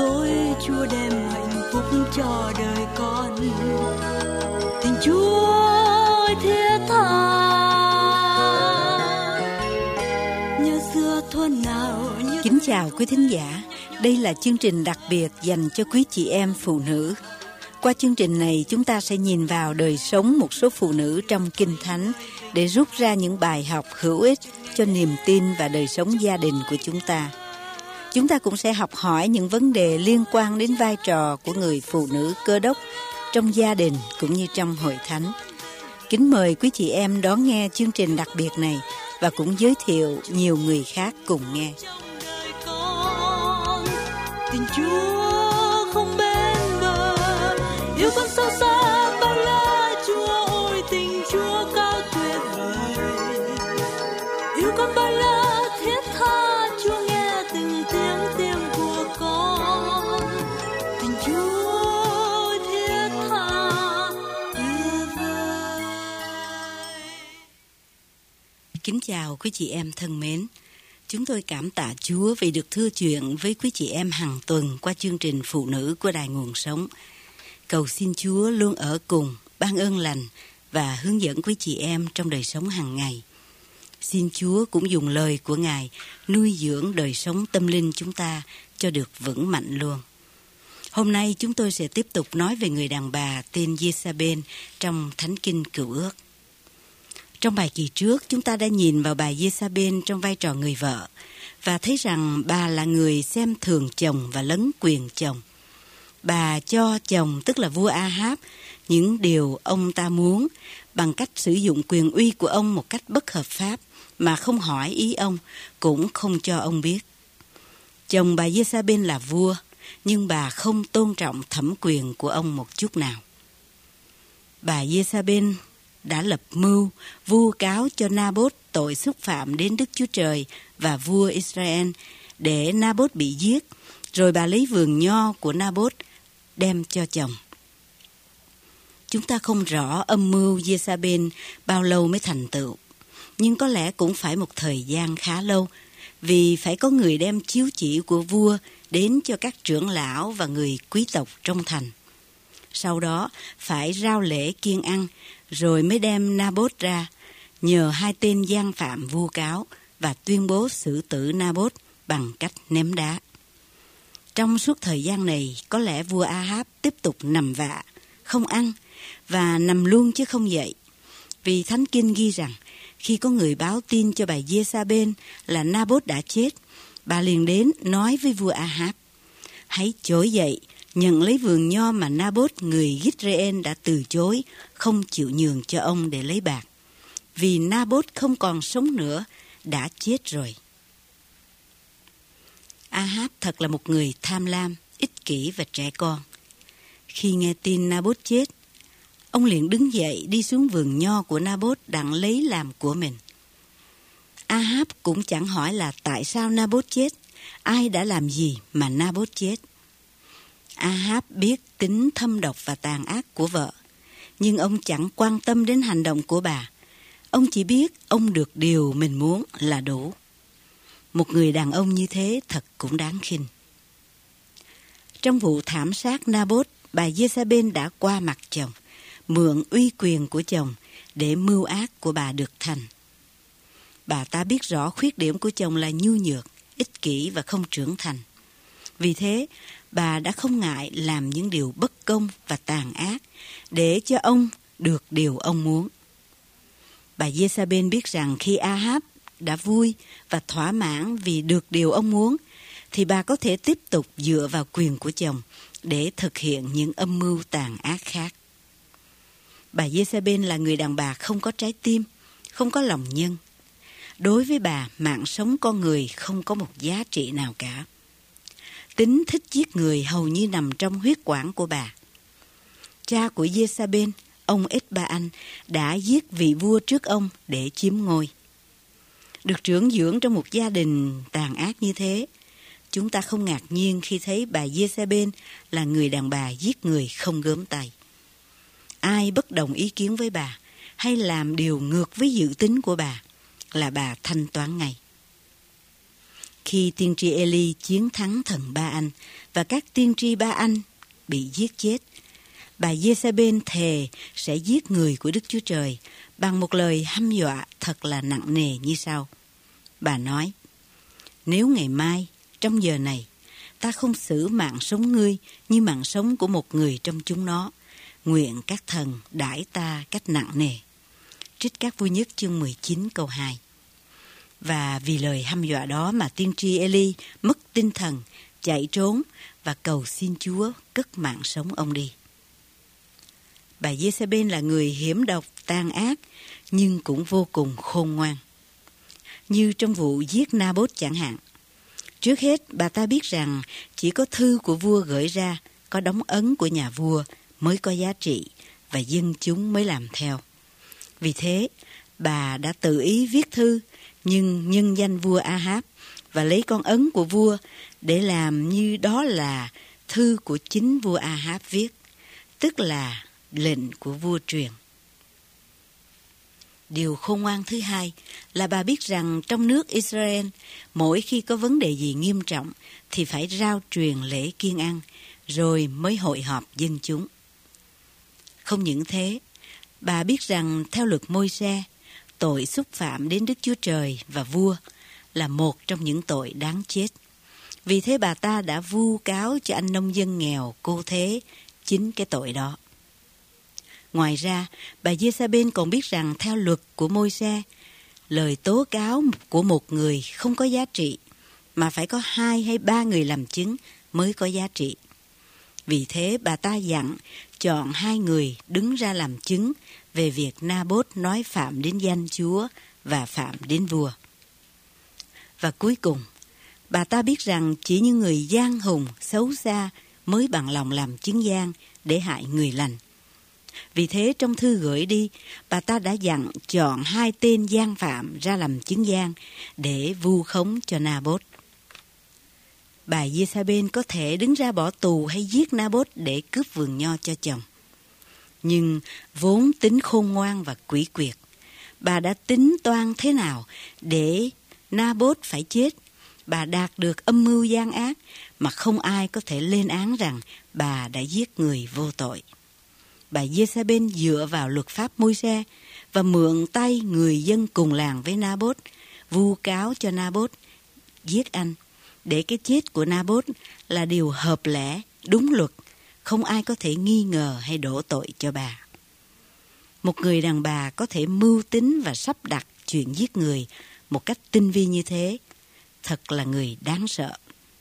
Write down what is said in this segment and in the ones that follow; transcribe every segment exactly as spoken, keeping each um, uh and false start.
tối Chúa đem hạnh phúc cho đời con. Tình Chúa ơi thiết tha, như xưa thuở nào như... Kính chào quý thính giả, đây là chương trình đặc biệt dành cho quý chị em phụ nữ. Qua chương trình này, chúng ta sẽ nhìn vào đời sống một số phụ nữ trong Kinh Thánh để rút ra những bài học hữu ích cho niềm tin và đời sống gia đình của chúng ta. Chúng ta cũng sẽ học hỏi những vấn đề liên quan đến vai trò của người phụ nữ Cơ Đốc trong gia đình cũng như trong hội thánh. Kính mời quý chị em đón nghe chương trình đặc biệt này và cũng giới thiệu nhiều người khác cùng nghe. Tình Chúa không bên bờ, yêu con sâu xa bao la. Chúa ơi, tình Chúa cao tuyệt vời, yêu con bao la thiết tha. Chúa nghe từng tiếng tim của con. Tình Chúa ơi, thiết tha tuyệt vời. Kính chào quý chị em thân mến. Chúng tôi cảm tạ Chúa vì được thưa chuyện với quý chị em hàng tuần qua chương trình Phụ nữ của Đài Nguồn Sống. Cầu xin Chúa luôn ở cùng, ban ơn lành và hướng dẫn quý chị em trong đời sống hàng ngày. Xin Chúa cũng dùng lời của Ngài nuôi dưỡng đời sống tâm linh chúng ta cho được vững mạnh luôn. Hôm nay chúng tôi sẽ tiếp tục nói về người đàn bà tên Giê-sa-bên trong Thánh Kinh Cựu Ước. Trong bài kỳ trước, chúng ta đã nhìn vào bà Giê-sa-bên trong vai trò người vợ và thấy rằng bà là người xem thường chồng và lấn quyền chồng. Bà cho chồng, tức là vua A-háp, những điều ông ta muốn bằng cách sử dụng quyền uy của ông một cách bất hợp pháp mà không hỏi ý ông, cũng không cho ông biết. Chồng bà Giê-sa-bên là vua, nhưng bà không tôn trọng thẩm quyền của ông một chút nào. Bà Giê-sa-bên đã lập mưu vu cáo cho Na-bốt tội xúc phạm đến Đức Chúa Trời và vua Israel để Na-bốt bị giết, rồi bà lấy vườn nho của Na-bốt đem cho chồng. Chúng ta không rõ âm mưu Giê-sa-bên bao lâu mới thành tựu, nhưng có lẽ cũng phải một thời gian khá lâu, vì phải có người đem chiếu chỉ của vua đến cho các trưởng lão và người quý tộc trong thành. Sau đó phải rao lễ kiêng ăn, rồi mới đem Na-bốt ra, nhờ hai tên gian phạm vu cáo và tuyên bố xử tử Na-bốt bằng cách ném đá. Trong suốt thời gian này, có lẽ vua A-háp tiếp tục nằm vạ, không ăn, và nằm luôn chứ không dậy. Vì Thánh Kinh ghi rằng, khi có người báo tin cho bà Giê-sa-bên là Na-bốt đã chết, bà liền đến nói với vua A-háp: hãy trỗi dậy, nhận lấy vườn nho mà Na-bốt người Gít-rê-en đã từ chối, không chịu nhường cho ông để lấy bạc. Vì Na-bốt không còn sống nữa, đã chết rồi. A-háp thật là một người tham lam, ích kỷ và trẻ con. Khi nghe tin Na-bốt chết, ông liền đứng dậy đi xuống vườn nho của Na-bốt đặng lấy làm của mình. A-háp cũng chẳng hỏi là tại sao Na-bốt chết, ai đã làm gì mà Na-bốt chết. A-háp biết tính thâm độc và tàn ác của vợ, nhưng ông chẳng quan tâm đến hành động của bà. Ông chỉ biết ông được điều mình muốn là đủ. Một người đàn ông như thế thật cũng đáng khinh. Trong vụ thảm sát Na-bốt, bà Giê-sa-bên đã qua mặt chồng, mượn uy quyền của chồng để mưu ác của bà được thành. Bà ta biết rõ khuyết điểm của chồng là nhu nhược, ích kỷ và không trưởng thành. Vì thế, bà đã không ngại làm những điều bất công và tàn ác để cho ông được điều ông muốn. Bà Giê-sa-bên biết rằng khi A-háp đã vui và thỏa mãn vì được điều ông muốn, thì bà có thể tiếp tục dựa vào quyền của chồng để thực hiện những âm mưu tàn ác khác. Bà Giê-sa-bên là người đàn bà không có trái tim, không có lòng nhân. Đối với bà, mạng sống con người không có một giá trị nào cả. Tính thích giết người hầu như nằm trong huyết quản của bà. Cha của Giê-sa-bên, ông Ết-ba-anh, đã giết vị vua trước ông để chiếm ngôi. Được trưởng dưỡng trong một gia đình tàn ác như thế, chúng ta không ngạc nhiên khi thấy bà Giê-sa-bên là người đàn bà giết người không gớm tay. Ai bất đồng ý kiến với bà hay làm điều ngược với dự tính của bà là bà thanh toán ngay. Khi tiên tri Eli chiến thắng thần Ba-anh và các tiên tri Ba-anh bị giết chết, bà Giê-sa-bên thề sẽ giết người của Đức Chúa Trời bằng một lời hăm dọa thật là nặng nề như sau. Bà nói, nếu ngày mai, trong giờ này, ta không xử mạng sống ngươi như mạng sống của một người trong chúng nó, nguyện các thần đãi ta cách nặng nề. Trích Các Vua Nhất chương mười chín câu hai. Và vì lời hăm dọa đó mà tiên tri Eli mất tinh thần, chạy trốn và cầu xin Chúa cất mạng sống ông đi. Bà Giê-sa-bên là người hiểm độc, tàn ác, nhưng cũng vô cùng khôn ngoan. Như trong vụ giết Na-bốt chẳng hạn. Trước hết, bà ta biết rằng chỉ có thư của vua gửi ra, có đóng ấn của nhà vua mới có giá trị và dân chúng mới làm theo. Vì thế, bà đã tự ý viết thư, nhưng nhân danh vua A-háp và lấy con ấn của vua để làm như đó là thư của chính vua A-háp viết, tức là lệnh của vua truyền. Điều khôn ngoan thứ hai là bà biết rằng trong nước Israel, mỗi khi có vấn đề gì nghiêm trọng thì phải rao truyền lễ kiêng ăn, rồi mới hội họp dân chúng. Không những thế, bà biết rằng theo luật Môi-se, tội xúc phạm đến Đức Chúa Trời và vua là một trong những tội đáng chết. Vì thế bà ta đã vu cáo cho anh nông dân nghèo cô thế chính cái tội đó. Ngoài ra, bà Giê-sa-bên còn biết rằng theo luật của Môi-se, lời tố cáo của một người không có giá trị, mà phải có hai hay ba người làm chứng mới có giá trị. Vì thế bà ta dặn chọn hai người đứng ra làm chứng về việc Na-bốt nói phạm đến danh Chúa và phạm đến vua. Và cuối cùng, bà ta biết rằng chỉ những người gian hùng, xấu xa mới bằng lòng làm chứng gian để hại người lành. Vì thế trong thư gửi đi, bà ta đã dặn chọn hai tên gian phạm ra làm chứng gian để vu khống cho Na-bốt. Bà Giê-sa-bên có thể đứng ra bỏ tù hay giết Na-bốt để cướp vườn nho cho chồng. Nhưng vốn tính khôn ngoan và quỷ quyệt, bà đã tính toan thế nào để Na-bốt phải chết. Bà đạt được âm mưu gian ác mà không ai có thể lên án rằng bà đã giết người vô tội. Bà Giê-sa-bên dựa vào luật pháp Môi-se và mượn tay người dân cùng làng với Na-bốt, vu cáo cho Na-bốt giết anh, để cái chết của Na-bốt là điều hợp lẽ, đúng luật, không ai có thể nghi ngờ hay đổ tội cho bà. Một người đàn bà có thể mưu tính và sắp đặt chuyện giết người một cách tinh vi như thế, thật là người đáng sợ.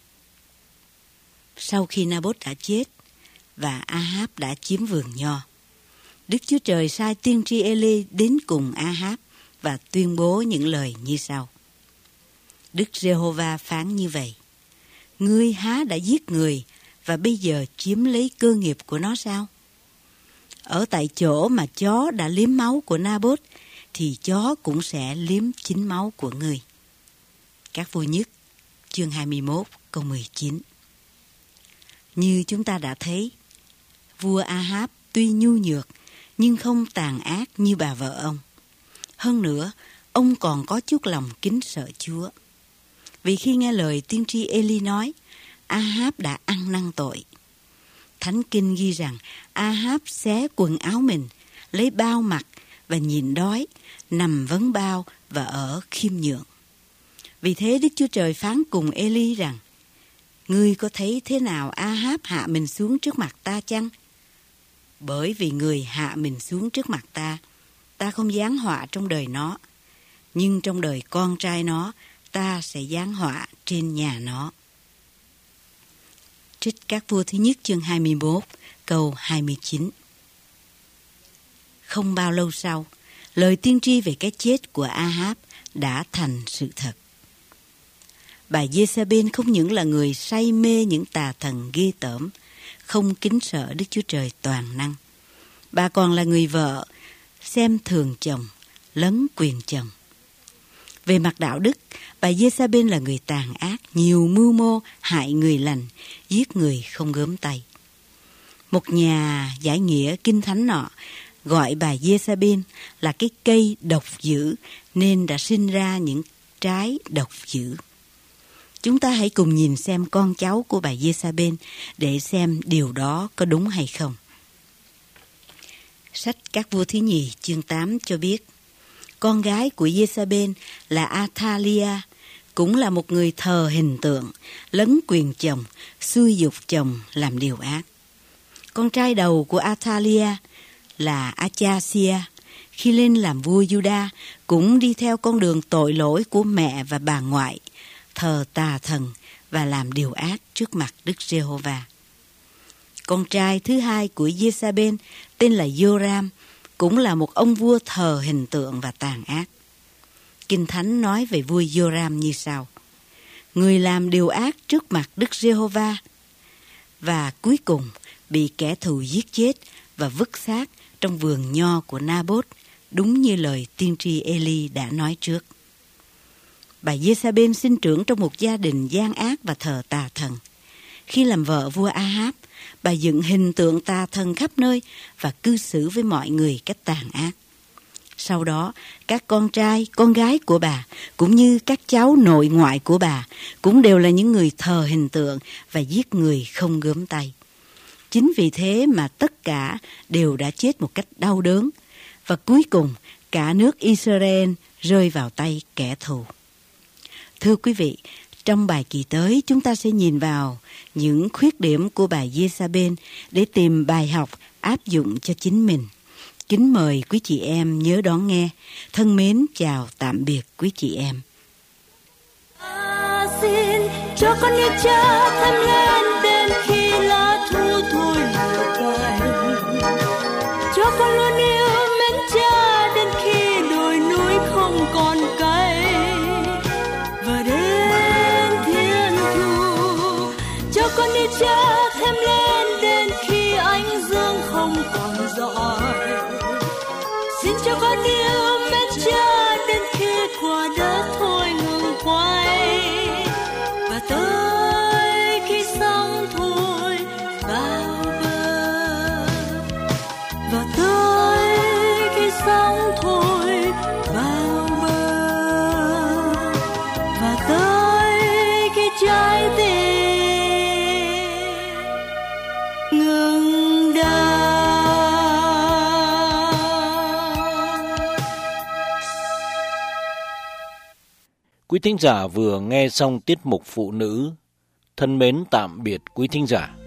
Sau khi Na-bốt đã chết và A-háp đã chiếm vườn nho, Đức Chúa Trời sai tiên tri Eli đến cùng A-háp và tuyên bố những lời như sau. Đức Giê-hô-va phán như vậy: Ngươi há đã giết người và bây giờ chiếm lấy cơ nghiệp của nó sao? Ở tại chỗ mà chó đã liếm máu của Na-bốt thì chó cũng sẽ liếm chính máu của ngươi. Các Vua Nhất chương hai mươi mốt câu mười chín. Như chúng ta đã thấy, vua A-háp tuy nhu nhược nhưng không tàn ác như bà vợ ông. Hơn nữa, ông còn có chút lòng kính sợ Chúa. Vì khi nghe lời tiên tri Eli nói, A-háp đã ăn năn tội. Thánh Kinh ghi rằng A-háp xé quần áo mình, lấy bao mặc và nhịn đói, nằm vấn bao và ở khiêm nhượng. Vì thế Đức Chúa Trời phán cùng Eli rằng: Ngươi có thấy thế nào A-háp hạ mình xuống trước mặt ta chăng? Bởi vì người hạ mình xuống trước mặt ta, ta không giáng họa trong đời nó, nhưng trong đời con trai nó, ta sẽ giáng họa trên nhà nó. Trích Các Vua thứ Nhất chương hai mươi mốt câu hai mươi chín. Không bao lâu sau, lời tiên tri về cái chết của A-háp đã thành sự thật. Bà Giê-sa-bên không những là người say mê những tà thần ghê tởm, không kính sợ Đức Chúa Trời toàn năng, bà còn là người vợ xem thường chồng, lấn quyền chồng. Về mặt đạo đức, bà Giê-sa-bên là người tàn ác, nhiều mưu mô, hại người lành, giết người không gớm tay. Một nhà giải nghĩa kinh thánh nọ gọi bà Giê-sa-bên là cái cây độc dữ nên đã sinh ra những trái độc dữ. Chúng ta hãy cùng nhìn xem con cháu của bà Giê-sa-bên để xem điều đó có đúng hay không. Sách Các Vua Thứ Nhì chương tám cho biết, con gái của Giê-sa-bên là A-tha-li-a, cũng là một người thờ hình tượng, lấn quyền chồng, xúi giục chồng làm điều ác. Con trai đầu của A-tha-li-a là A-cha-si-a, khi lên làm vua Giu-đa, cũng đi theo con đường tội lỗi của mẹ và bà ngoại, thờ tà thần và làm điều ác trước mặt Đức Giê-hô-va. Con trai thứ hai của Giê-sa-bên tên là Giô-ram, cũng là một ông vua thờ hình tượng và tàn ác. Kinh Thánh nói về vua Giô-ram như sau: người làm điều ác trước mặt Đức Giê-hô-va, và cuối cùng bị kẻ thù giết chết và vứt xác trong vườn nho của Na-bốt, đúng như lời tiên tri Ê-li đã nói trước. Bà Giê-sa-bên sinh trưởng trong một gia đình gian ác và thờ tà thần. Khi làm vợ vua A-háp, bà dựng hình tượng tà thần khắp nơi và cư xử với mọi người cách tàn ác. Sau đó, các con trai, con gái của bà, cũng như các cháu nội ngoại của bà, cũng đều là những người thờ hình tượng và giết người không gớm tay. Chính vì thế mà tất cả đều đã chết một cách đau đớn, và cuối cùng cả nước Israel rơi vào tay kẻ thù. Thưa quý vị, trong bài kỳ tới chúng ta sẽ nhìn vào những khuyết điểm của bà Giê-sa-bên để tìm bài học áp dụng cho chính mình. Kính mời quý chị em nhớ đón nghe. Thân mến chào tạm biệt quý chị em. À, xin cho con như cha thăm lên đến khi lá thu thôi lìa cành, cho con luôn yêu mến cha đến khi đồi núi không còn cây, và đến thiên thu cho con như cha thêm lên đến khi ánh dương không còn rọi. Xin cho con yêu mến cha đến khi quả đất thôi ngừng quay, và tới khi sóng thôi vào bờ, và tới khi sóng thôi vào bờ, và tới khi trái tim ngừng đau. Quý thính giả vừa nghe xong tiết mục Phụ Nữ. Thân mến tạm biệt quý thính giả.